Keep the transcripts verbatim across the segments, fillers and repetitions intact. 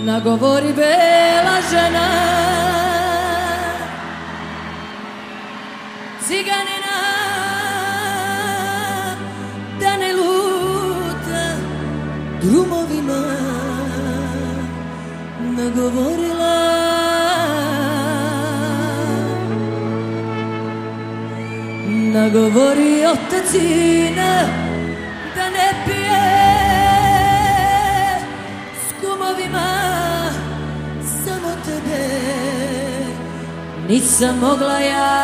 nagovori bela žena, ciganina, da ne luta drumovima, nagovorila. Nagovori otacina da ne pije s kumovima, samo tebe nisam mogla ja.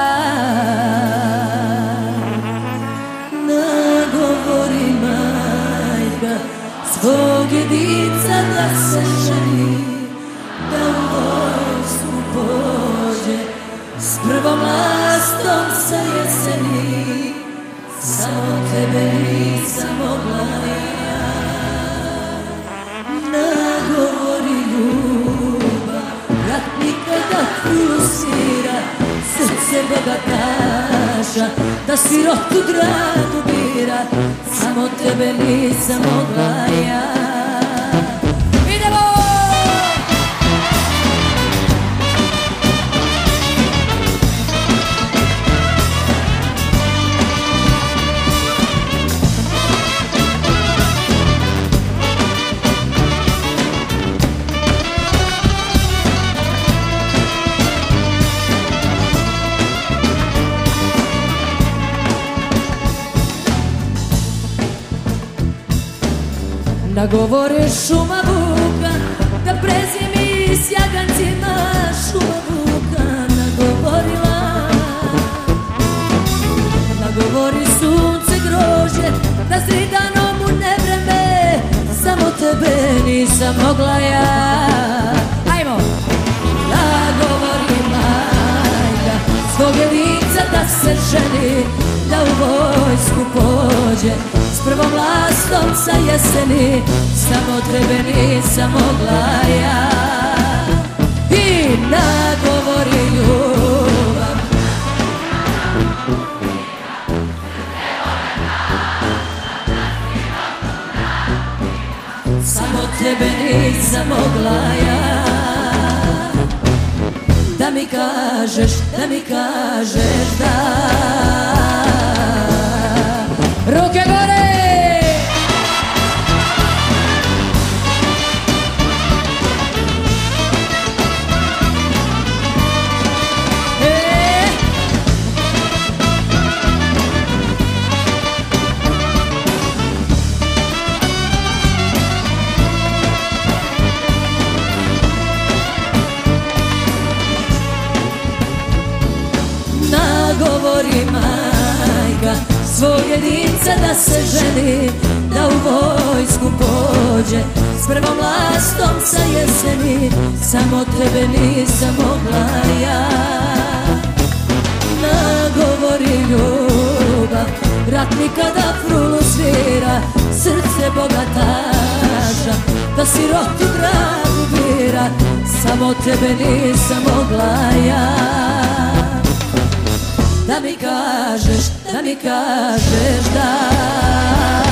Nagovori majka svog jedinca da se ženi, da u vojsku pođe s prvom lastom sa jeseni, samo tebe nisam mogla ja. Nagovori ljubav, ratnika da pulsira, srce bogataša, da sirotu dragu bira, samo tebe nisam mogla ja. Nagovore šuma buka da prezimi s jagancima, šuma buka nagovorila. Nagovori sunce grožđe da s ridanom u nevreme, samo tebe nisam mogla ja. Ajmo! Nagovori majka svog jedinca da se ženi, da u vojsku pođe s prvom lastom sa jeseni, samo tebe nisam mogla ja. I nagovori ljubav, samo tebe nisam mogla ja. Da mi kažeš, da mi kažeš da. Ruke gore! Nagovori majka svog jedinca da se ženi, da u vojsku pođe s prvom lastom sa jeseni, samo tebe nisam mogla ja. Nagovori ljubav, ratnika da frulu svira, srce bogataša, da sirotu dragu bira, samo tebe nisam mogla ja. Da mi kažeš, da mi kažeš da.